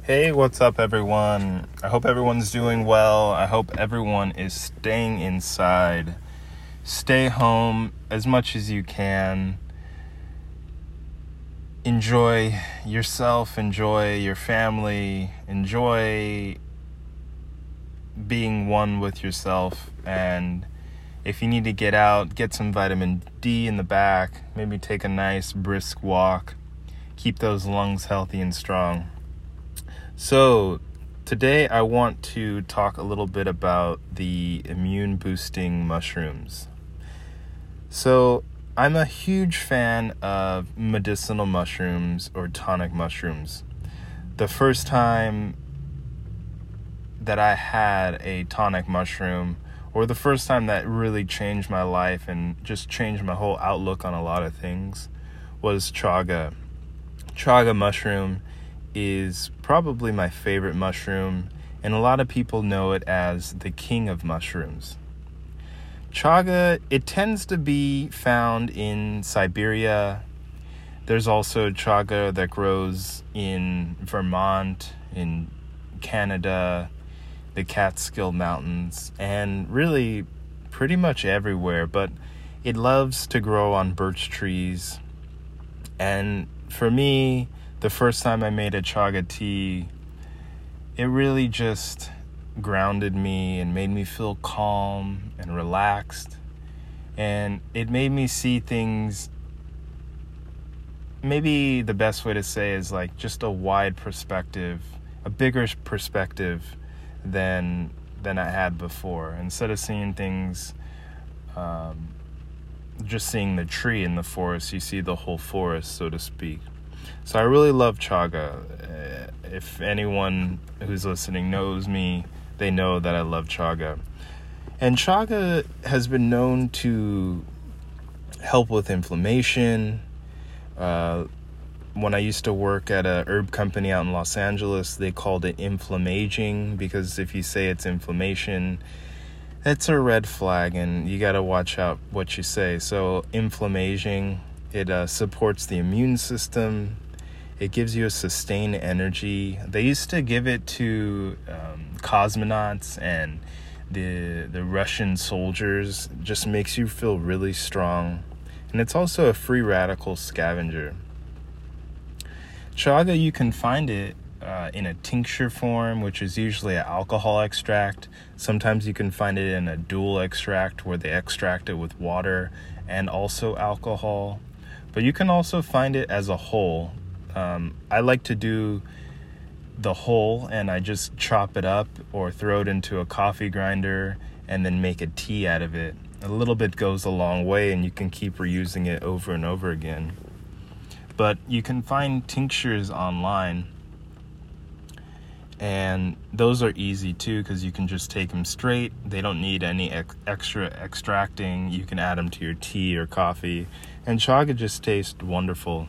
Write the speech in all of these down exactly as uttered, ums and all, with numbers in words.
Hey, what's up, everyone? I hope everyone's doing well. I hope everyone is staying inside. Stay home as much as you can. Enjoy yourself, enjoy your family, enjoy being one with yourself. And if you need to get out, get some vitamin D in the back, maybe take a nice brisk walk. Keep those lungs healthy and strong. So, today I want to talk a little bit about the immune boosting mushrooms. So, I'm a huge fan of medicinal mushrooms or tonic mushrooms. The first time that I had a tonic mushroom, or the first time that really changed my life and just changed my whole outlook on a lot of things, was chaga. Chaga mushroom is probably my favorite mushroom, and a lot of people know it as the king of mushrooms. Chaga, it tends to be found in Siberia. There's also chaga that grows in Vermont, in Canada, the Catskill Mountains, and really pretty much everywhere, but it loves to grow on birch trees. And for me, the first time I made a chaga tea, it really just grounded me and made me feel calm and relaxed. And it made me see things, maybe the best way to say is like just a wide perspective, a bigger perspective than than I had before. Instead of seeing things, um, just seeing the tree in the forest, you see the whole forest, so to speak. So I really love chaga. Uh, if anyone who's listening knows me, they know that I love chaga. And chaga has been known to help with inflammation. Uh, when I used to work at a herb company out in Los Angeles, they called it inflammaging, because if you say it's inflammation, that's a red flag, and you got to watch out what you say. So inflammaging, it uh, supports the immune system. It gives you a sustained energy. They used to give it to um, cosmonauts and the the Russian soldiers. It just makes you feel really strong. And it's also a free radical scavenger. Chaga, you can find it uh, in a tincture form, which is usually an alcohol extract. Sometimes you can find it in a dual extract, where they extract it with water and also alcohol. But you can also find it as a whole. Um, I like to do the whole, and I just chop it up or throw it into a coffee grinder and then make a tea out of it. A little bit goes a long way, and you can keep reusing it over and over again. But you can find tinctures online, and those are easy too, because you can just take them straight. They don't need any ex- extra extracting. You can add them to your tea or coffee, and chaga just tastes wonderful.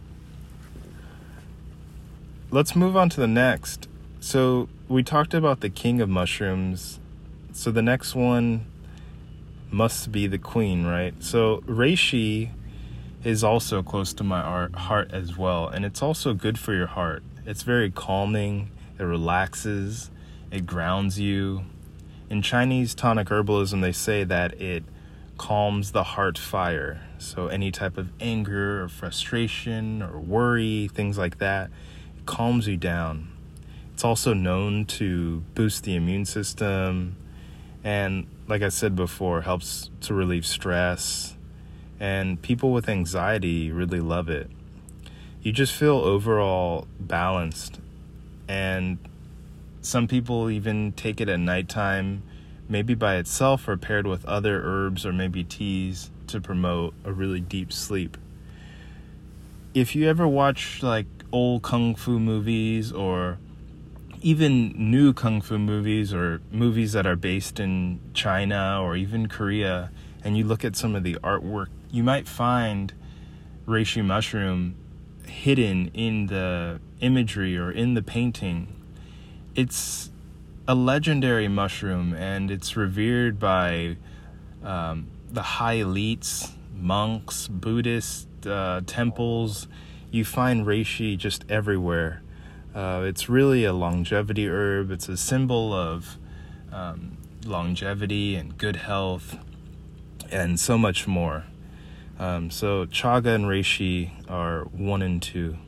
Let's move on to the next. So we talked about the king of mushrooms. So the next one must be the queen, right? So reishi is also close to my heart as well, and it's also good for your heart. It's very calming. It relaxes. It grounds you. In Chinese tonic herbalism, they say that it calms the heart fire. So any type of anger or frustration or worry, things like that, calms you down. It's also known to boost the immune system, and like I said before, helps to relieve stress, and people with anxiety really love it. You just feel overall balanced, and some people even take it at nighttime, maybe by itself or paired with other herbs or maybe teas, to promote a really deep sleep. If you ever watch like old kung fu movies, or even new kung fu movies, or movies that are based in China or even Korea, and you look at some of the artwork, you might find reishi mushroom hidden in the imagery or in the painting. It's a legendary mushroom, and it's revered by um, the high elites, monks, Buddhist uh, temples. You find reishi just everywhere. Uh, it's really a longevity herb. It's a symbol of um, longevity and good health and so much more. Um, so chaga and reishi are one and two.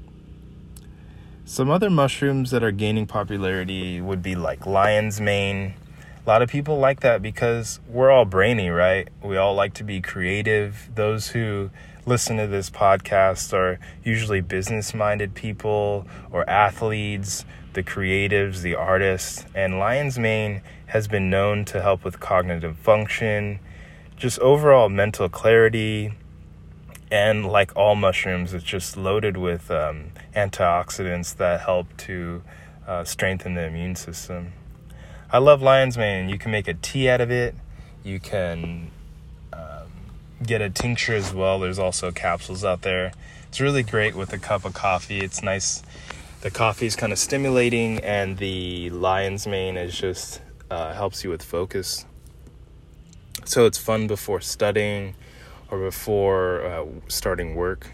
Some other mushrooms that are gaining popularity would be like lion's mane. A lot of people like that because we're all brainy, right? We all like to be creative. Those who listen to this podcast are usually business-minded people or athletes, the creatives, the artists. And lion's mane has been known to help with cognitive function, just overall mental clarity. And like all mushrooms, it's just loaded with um, antioxidants that help to uh, strengthen the immune system. I love lion's mane. You can make a tea out of it. You can um, get a tincture as well. There's also capsules out there. It's really great with a cup of coffee. It's nice. The coffee is kind of stimulating, and the lion's mane is just uh, helps you with focus. So it's fun before studying or before uh, starting work.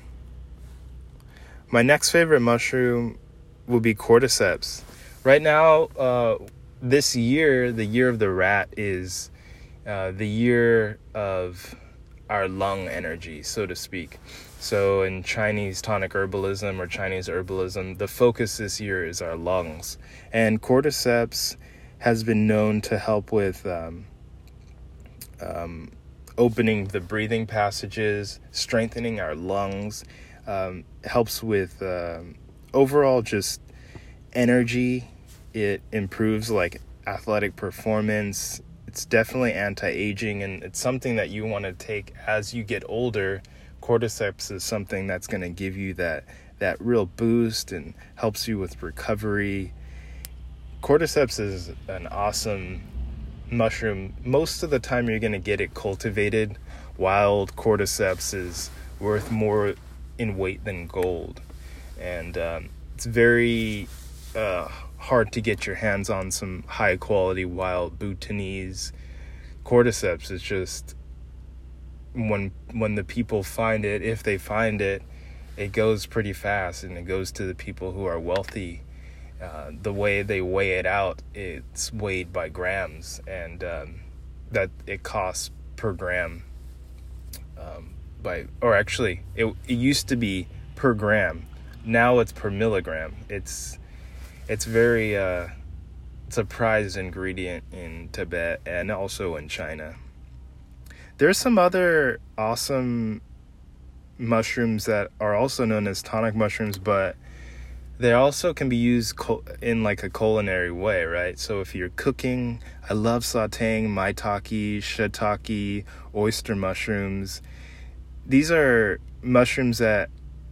My next favorite mushroom would be cordyceps. Right now, uh, this year, the year of the rat, is uh, the year of our lung energy, so to speak. So in Chinese tonic herbalism or Chinese herbalism, the focus this year is our lungs. And cordyceps has been known to help with um, um, opening the breathing passages, strengthening our lungs, um, helps with um, overall just energy. It improves like athletic performance. It's definitely anti-aging, and it's something that you want to take as you get older. Cordyceps is something that's going to give you that that real boost and helps you with recovery. Cordyceps is an awesome mushroom. Most of the time you're going to get it cultivated. Wild cordyceps is worth more in weight than gold, and um, it's very uh, hard to get your hands on some high quality wild Bhutanese cordyceps. It's just when when the people find it, if they find it, it goes pretty fast, and it goes to the people who are wealthy. Uh, the way they weigh it out, it's weighed by grams, and um, that it costs per gram. Um, by or actually, it it used to be per gram. Now it's per milligram. It's it's very uh, it's a prized ingredient in Tibet and also in China. There's some other awesome mushrooms that are also known as tonic mushrooms, but they also can be used in like a culinary way, right? So if you're cooking, I love sauteing maitake, shiitake, oyster mushrooms. These are mushrooms that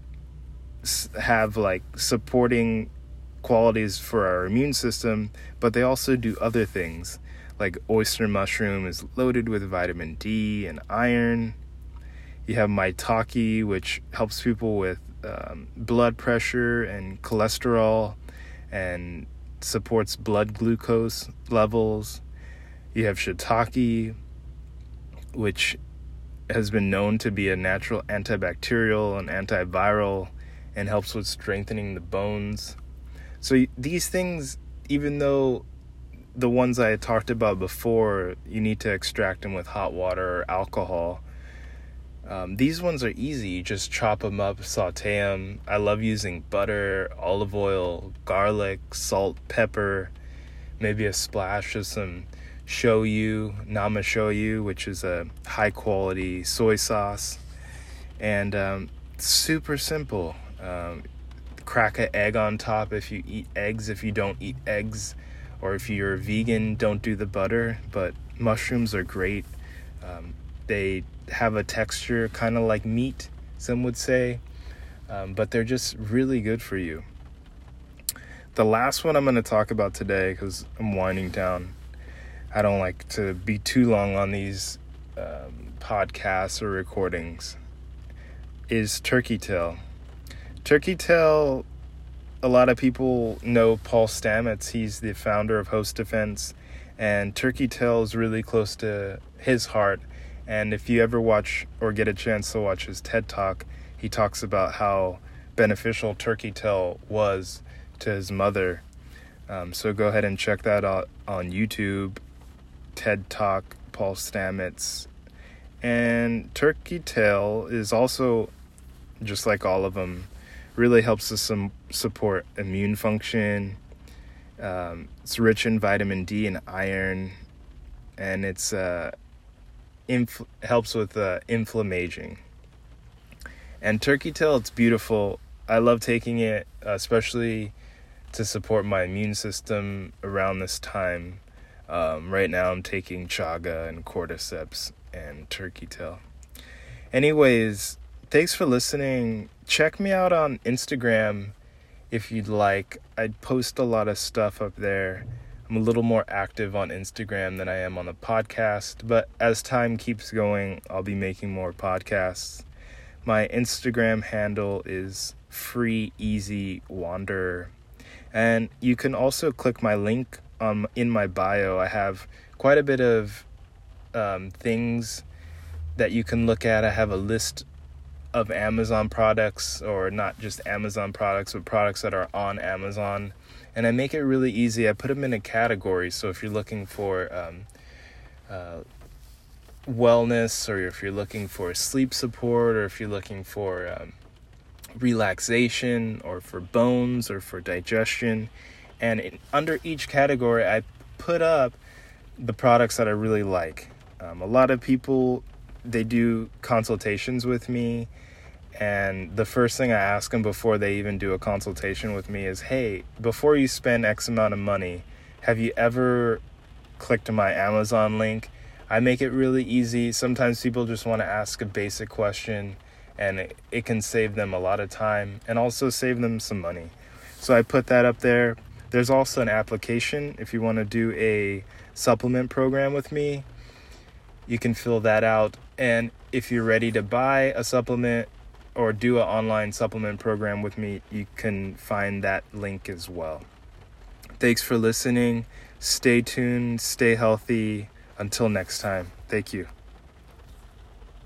have like supporting qualities for our immune system, but they also do other things. Like oyster mushroom is loaded with vitamin D and iron. You have maitake, which helps people with um, blood pressure and cholesterol and supports blood glucose levels. You have shiitake, which has been known to be a natural antibacterial and antiviral and helps with strengthening the bones. So these things, even though the ones I had talked about before, you need to extract them with hot water or alcohol, Um, these ones are easy. You just chop them up, saute them. I love using butter, olive oil, garlic, salt, pepper, maybe a splash of some shoyu, nama shoyu, which is a high quality soy sauce. And um, super simple. Um, crack an egg on top if you eat eggs. If you don't eat eggs, or if you're a vegan, don't do the butter. But mushrooms are great. Um, they have a texture kind of like meat, some would say, um, but they're just really good for you. The last one I'm going to talk about today, because I'm winding down, I don't like to be too long on these um, podcasts or recordings, is turkey tail. Turkey tail, a lot of people know Paul Stamets. He's the founder of Host Defense, and turkey tail is really close to his heart. And if you ever watch or get a chance to watch his TED Talk, he talks about how beneficial turkey tail was to his mother. Um, so go ahead and check that out on YouTube, TED Talk, Paul Stamets. And Turkey Tail is also, just like all of them, really helps us some support immune function. Um, it's rich in vitamin D and iron, and it's uh, inf- helps with uh, inflammation. And Turkey Tail, it's beautiful. I love taking it, especially to support my immune system around this time. Um, right now I'm taking chaga and cordyceps and Turkey Tail. Anyways, thanks for listening. Check me out on Instagram if you'd like. I post a lot of stuff up there. I'm a little more active on Instagram than I am on the podcast, but as time keeps going, I'll be making more podcasts. My Instagram handle is Free Easy Wanderer. And you can also click my link um, in my bio. I have quite a bit of um, things that you can look at. I have a list of Amazon products, or not just Amazon products, but products that are on Amazon. And I make it really easy. I put them in a category. So if you're looking for um, uh, wellness, or if you're looking for sleep support, or if you're looking for um, relaxation, or for bones, or for digestion, and in, under each category I put up the products that I really like. Um, a lot of people, they do consultations with me, and the first thing I ask them before they even do a consultation with me is, hey, before you spend X amount of money, have you ever clicked my Amazon link? I make it really easy. Sometimes people just want to ask a basic question, and it, it can save them a lot of time and also save them some money. So I put that up there. There's also an application if you want to do a supplement program with me. You can fill that out. And if you're ready to buy a supplement or do an online supplement program with me, you can find that link as well. Thanks for listening. Stay tuned. Stay healthy. Until next time. Thank you.